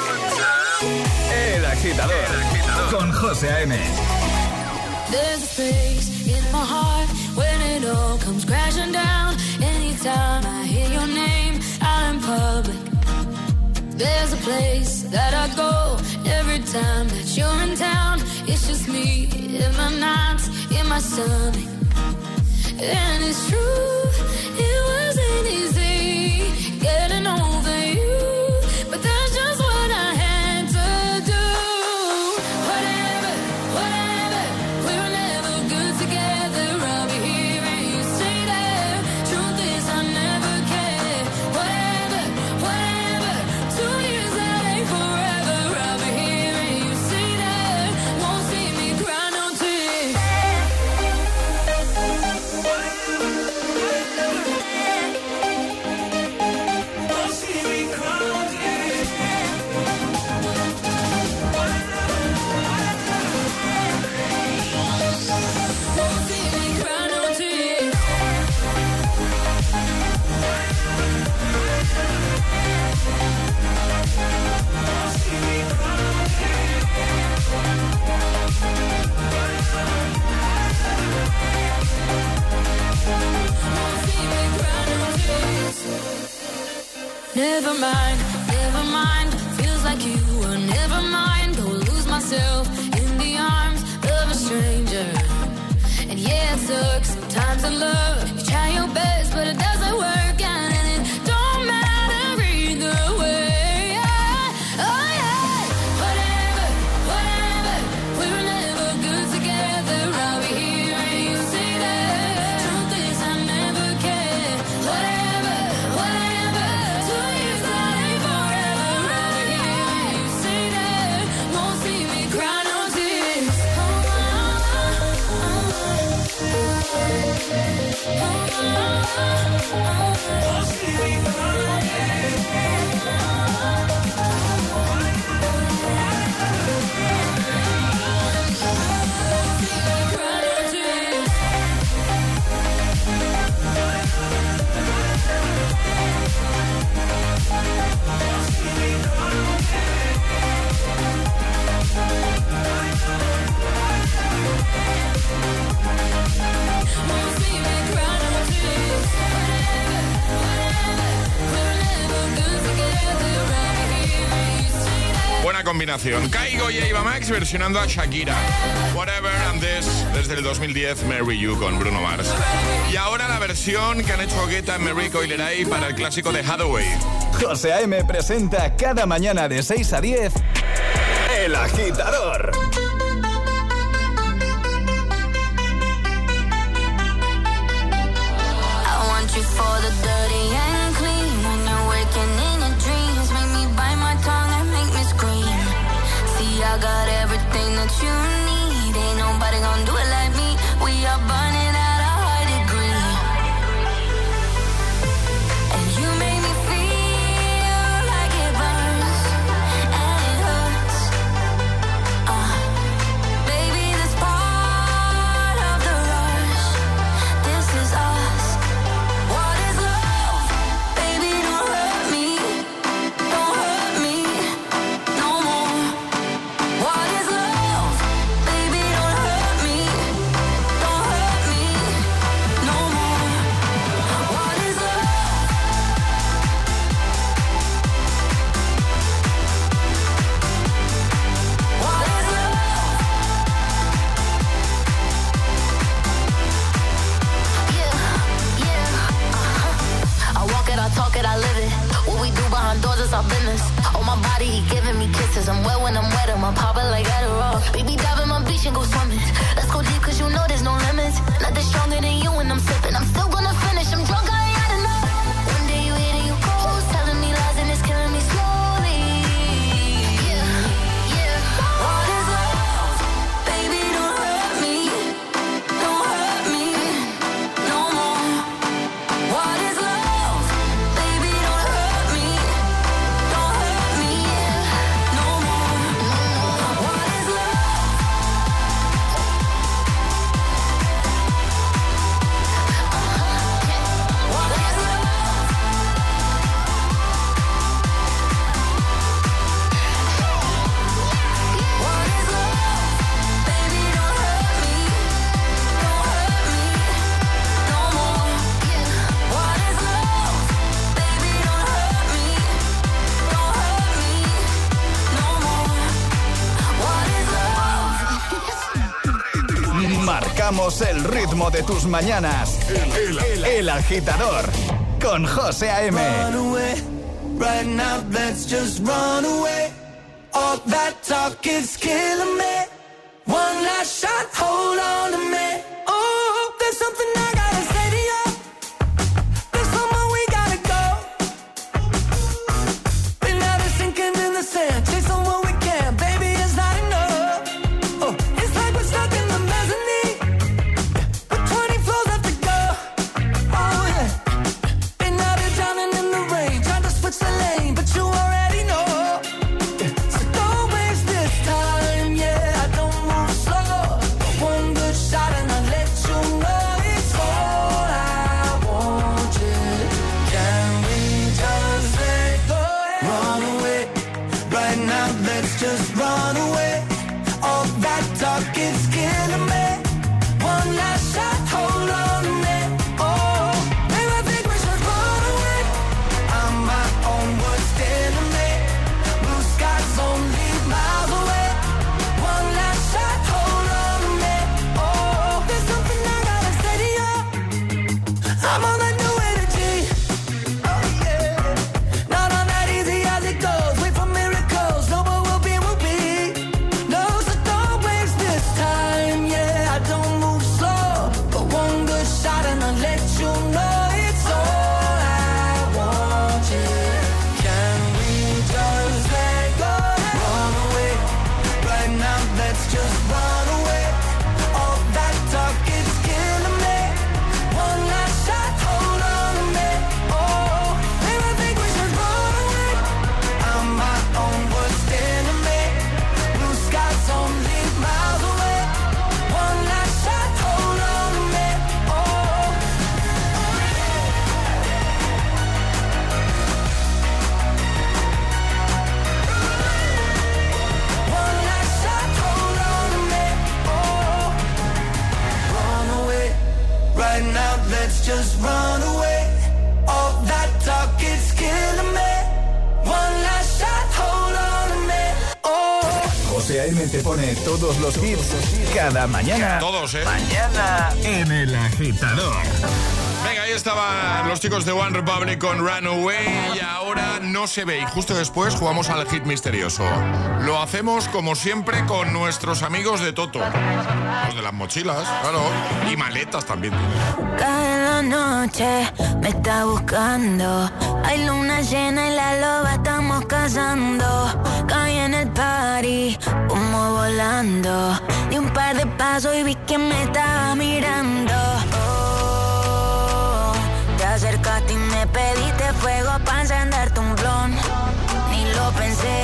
El Agitador con José A M. There's a place in my heart when it all comes crashing down. Anytime I hear your name out in public. There's a place that I go every time that you're in town. It's just me in my nights, in my stomach. And it's true, it wasn't easy getting over you, but that's just what I had to do. Whatever, whatever, we were never good together. I'll be here and you say that. Truth is I never cared. Whatever, whatever, two years that ain't forever. I'll be here and you say that. Won't see me cry no tears. Never mind, never mind. Feels like you were never mind. Go lose myself in the arms of a stranger. And yeah, it sucks sometimes in love. You try your best, but it doesn't work out, and it don't matter either way. Yeah. Oh yeah, whatever, whatever. We were never good together. I'll be here and you say that. Truth is, I never cared. Whatever, whatever. Two years that ain't forever. I'll be here and you say that. Won't see me cry no tears. Oh, oh, Buena combinación. Kaigo y Eva Max versionando a Shakira. Whatever and This, desde el dos mil diez, Marry You con Bruno Mars. Y ahora la versión que han hecho Guetta, Mary Coileray para el clásico de Hathaway. José A M presenta cada mañana de seis a diez El Agitador. I want you for the dirty and clean. When you're waking in your dreams, make me bite my tongue and make me scream. See, I got everything that you need. Ain't nobody gonna do it like me. We are burning at a high degree. And you make me feel like it burns and it hurts. Uh, baby, this part of the rush. This is us. What is love? Baby, don't hurt me. Don't hurt me no more. What is love? Baby, don't hurt me. Don't hurt me no more. What is love? What is love? Yeah, yeah, uh-huh. I walk it, I talk it, I live it. What we do behind doors is our business. On my body, he giving me kisses. I'm wet when I'm wet, I'm popping like Adderall. Baby, dive in my beach and go swimming. Let's go deep, cause you know there's no limits. Nothing stronger than you when I'm sipping. I'm still gonna finish, I'm drunk, I ain't had enough. One day you hit and you close, telling me lies and it's killing me slowly. Yeah, yeah. What is love? Baby, don't hurt me. Don't hurt me no more. What is love? Baby, don't hurt me. Don't hurt me no more. What is love? What is love? What is love? Baby, don't hurt me. Don't hurt me no more. What is love? Baby, don't hurt me. Don't hurt me no more. What is love? Marcamos el ritmo de tus mañanas. El, el- el Agitador con José A M. Run away, right now let's just run away. All that talk is killing me. One last shot, hold on to me. Oh, there's something I gotta say to you. There's somewhere we gotta go. Been out of sinking in the sand, chasing what we can, baby, it's not enough. Oh, it's like we're stuck in the mezzanine, but twenty floors left to go. Oh yeah. Been out here drowning in the rain, trying to switch the lane, but you already know. So don't waste this time, yeah. I don't move slow. One good shot and I'll let you know it's all I want. Yeah. Can we just let go? Run away, right now let's just run away. All that talk is killing me. One last shot, hold on to me. Oh, maybe I think we should run away. I'm my own José A M te pone todos los hits cada mañana. Todos, ¿eh? Mañana en El Agitador. Venga, ahí estaban los chicos de One Republic con Runaway y ahora No se ve. Y justo después jugamos al hit misterioso. Lo hacemos como siempre con nuestros amigos de Toto. Los de las mochilas, claro. Y maletas también. Cada noche me está buscando. Hay luna llena y la loba estamos cazando. Caí en el party, humo volando. Di un par de pasos y vi que me estaba mirando. Te acercaste y me pediste fuego pa' encenderte un blon. Ni lo pensé.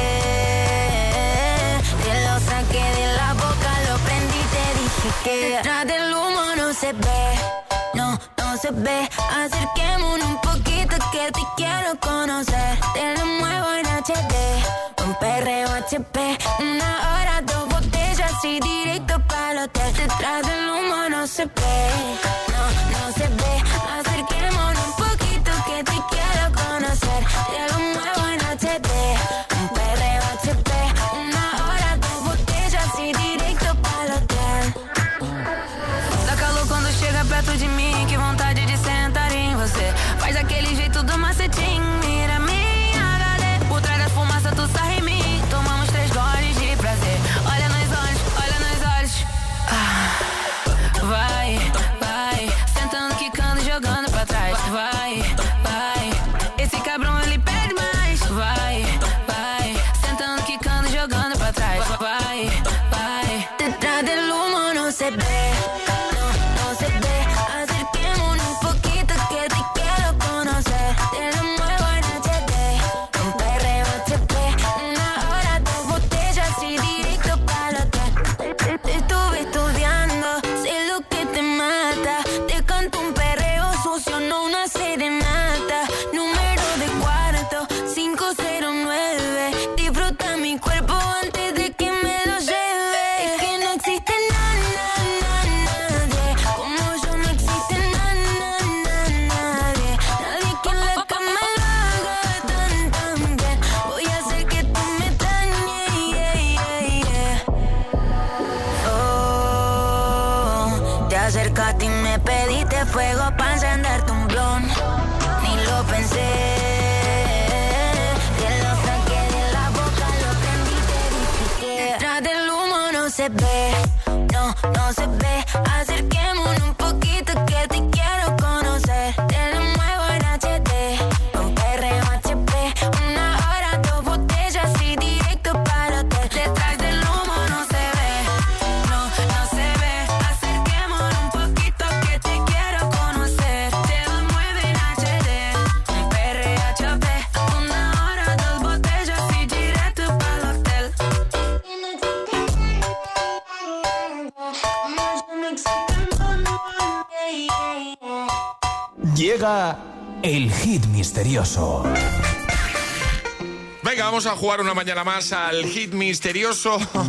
Te lo saqué de la boca, lo prendí y te dije que detrás del humo no se ve. No, no se ve. Acerquémonos un poquito que te quiero conocer. Te lo muevo en H D. Un perreo H P. Una hora, dos botellas y directo para el hotel. Detrás del humo no se ve. No, no se ve. Acerquémonos un poquito que te quiero conocer. Te lo muevo en H D. Un perreo H P. Una hora, dos botellas y directo para el hotel. Dá calor quando chega perto de mim. Que vontade de sentar em você. Faz aquele jeito do macetinho. Mira minha H D. Por trás da fumaça tu sarra em mim. Tomamos três goles de prazer. Olha nos olhos, olha nos olhos. Ah, vai, vai. Sentando, quicando, jogando pra trás. Vai, vai. Esse cabrão ele pede mais. Vai, vai. Sentando, quicando, jogando pra trás. Vai, vai. Detrás del humo no se ve. No, no se ve. Acerquémonos un poquito que te quiero conocer. Te lo muevo en H D. Un perreo H P. Una hora, dos botellas y directo para el hotel. Te, te estuve estudiando, sé lo que te mata. Te canto un perreo sucio, no una serenata. Número de cuarto, cinco cero nueve. Disfruta mi cuerpo antes de que me lo lleve. Es que no existe nada, nadie como yo, no existe nada, nadie. Nadie que en la cama lo haga tan, tan bien. Voy a hacer que tú me extrañes, yeah, yeah, yeah. Oh, te acercaste y me pediste fuego pa' encenderte un blon. Ni lo pensé. Te lo saqué de la boca, lo prendí y te dije que detrás del humo no se ve. No, no se ve. Acerquémonos un poquito que te quiero conocer. Te lo muevo en H D. Un perreo H P. Una hora, dos botellas y directo para el hotel. Detrás del humo no se ve. No, no se ve. Acerquémonos un poquito que te quiero conocer. Te lo muevo en H D. Un perreo H P. Una hora, dos botellas y directo para el hotel. Llega el hit misterioso. Venga, vamos a jugar una mañana más al hit misterioso. No,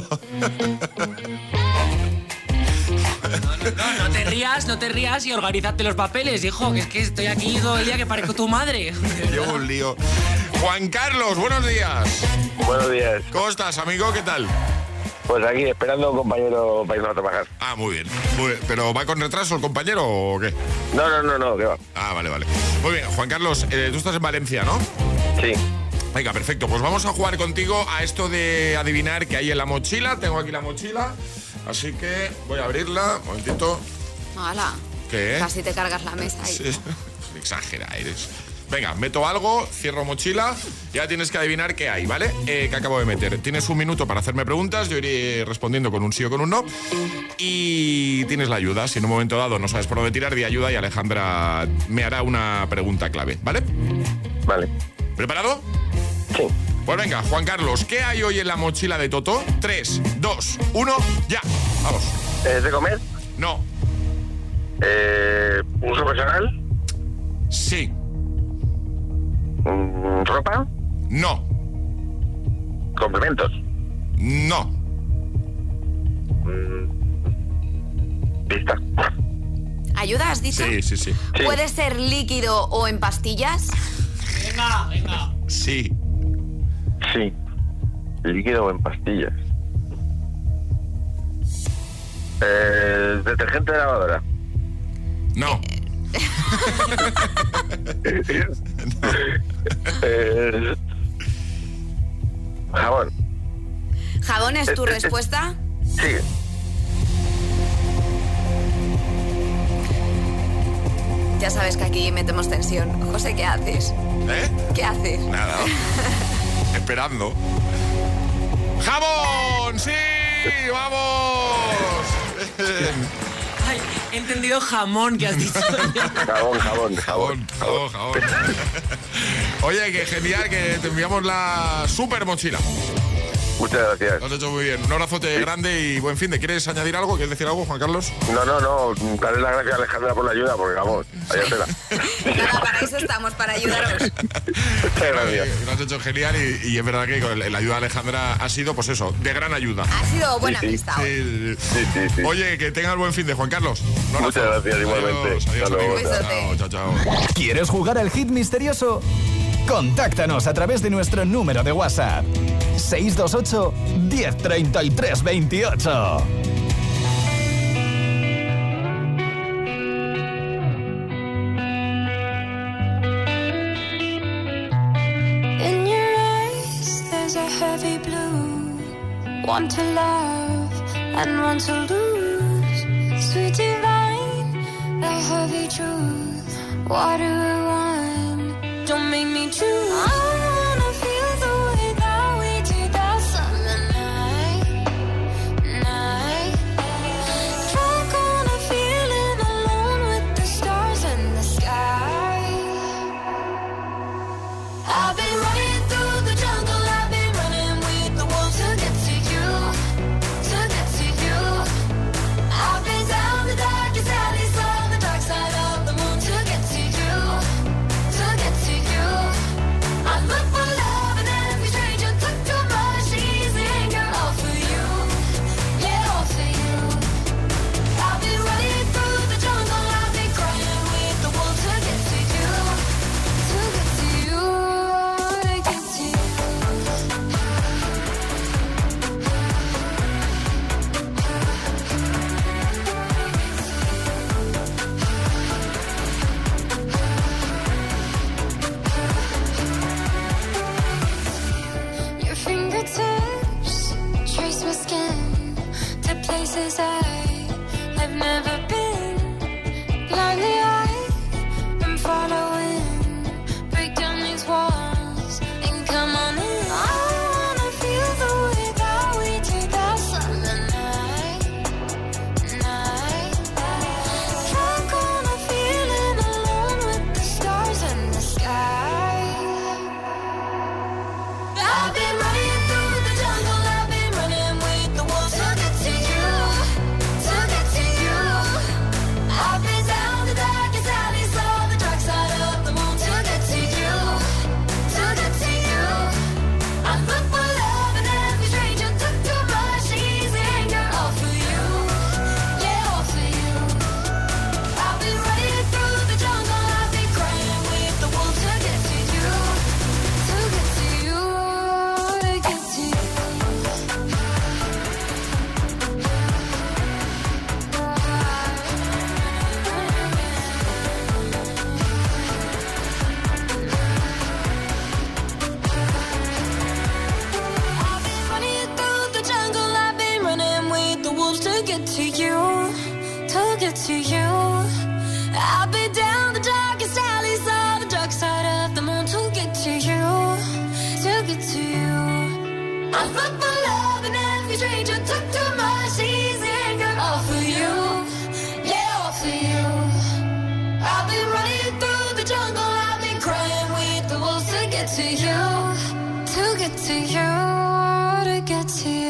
no te rías, no te rías y organízate los papeles, hijo, que es que estoy aquí todo el día que parezco tu madre. Llevo un lío. Juan Carlos, buenos días. Buenos días. ¿Cómo estás, amigo? ¿Qué tal? Pues aquí esperando a un compañero para irnos a trabajar. Ah, muy bien, muy bien. ¿Pero va con retraso el compañero o qué? No, no, no, no, ¿qué va? Ah, vale, vale. Muy bien, Juan Carlos, eh, tú estás en Valencia, ¿no? Sí. Venga, perfecto. Pues vamos a jugar contigo a esto de adivinar qué hay en la mochila. Tengo aquí la mochila, así que voy a abrirla. Un momentito. Hola. ¿Qué? Casi te cargas la mesa ahí. Sí. Exagera eres. Venga, meto algo, cierro mochila, ya tienes que adivinar qué hay, ¿vale? Eh, que acabo de meter. Tienes un minuto para hacerme preguntas, yo iré respondiendo con un sí o con un no. Y tienes la ayuda. Si en un momento dado no sabes por dónde tirar, di ayuda y Alejandra me hará una pregunta clave, ¿vale? Vale. ¿Preparado? Sí. Pues venga, Juan Carlos, ¿qué hay hoy en la mochila de Toto? tres, dos, uno, ya. Vamos. ¿Es de comer? No. Eh, ¿Uso personal? Sí. ¿Ropa? No. ¿Complementos? No. Pista. ¿Ayuda, has dicho? Sí, sí, sí. ¿Puede ser líquido o en pastillas? Venga, venga. Sí. Sí. ¿Líquido o en pastillas? Eh, detergente de lavadora. No. eh, jabón. ¿Jabón es tu respuesta? Sí. Ya sabes que aquí metemos tensión. José, ¿qué haces? ¿Eh? ¿Qué haces? Nada. Esperando. ¡Jabón! ¡Sí! ¡Vamos! Ay, he entendido jamón que has dicho. Jabón, jabón, jabón. Jabón, jabón. Oye, que genial que te enviamos la super mochila. Muchas gracias. Lo has hecho muy bien. Un abrazote sí. grande y buen fin de. ¿Quieres añadir algo? ¿Quieres decir algo, Juan Carlos? No, no, no. Darle las gracias a Alejandra por la ayuda, porque vamos, vaya tela. Nada, para eso estamos, para ayudaros. Muchas gracias. Lo has hecho genial y, y es verdad que con la ayuda de Alejandra ha sido, pues eso, de gran ayuda. Ha sido buena sí, amistad. Sí, sí, sí, sí. Oye, que tengas buen fin de, Juan Carlos. No Muchas gracias, igualmente. Adiós, adiós, adiós. Chao, chao, chao. ¿Quieres jugar al hit misterioso? Contáctanos a través de nuestro número de WhatsApp. seis dos ocho, diez treinta y tres veintiocho. In your eyes there's a heavy blue. One to love and one to lose. Sweet divine, a heavy truth. Water or wine, don't make me choose. I wanna feel the way that we did that summer night, night. Drunk on a feeling alone with the stars in the sky. I've been running through the jungle, I've been running with the wolves to get to you, to get to you. I've been down the darkest alleys on the dark side of the moon to get to you, to get to you. I look for love and every stranger took too much easy anger, all for you, yeah, all for you. I've been running through the jungle, I've been crying with the wolves to get to you, to get to you, to get to you. Your fingertips trace my skin to places I've never been. Blindly I am following. Break down these walls and come on in. I wanna feel the way that we did that summer night, night. Drunk on a feeling alone with the stars in the sky. I've been running through the jungle, I've been running with the wolves to get to you, to get to you. I've been down the darkest alleys on the dark side of the moon to get to you, to get to you. I look for love and every stranger took too much easy anger, all for you, yeah, all for you. I've been running through the jungle, I've been crying with the wolves to get to you, to get to you, to get to you. I've been running through the jungle, I've been running with the wolves to get to you, to get to you. I've been down the darkest alleys on the dark side of the moon to get to you, to get to you. I look for love and every stranger took too much easy anger, all for you, yeah, all for you. I've been running through the jungle, I've been crying with the wolves to get to you, to get to you, to get to you.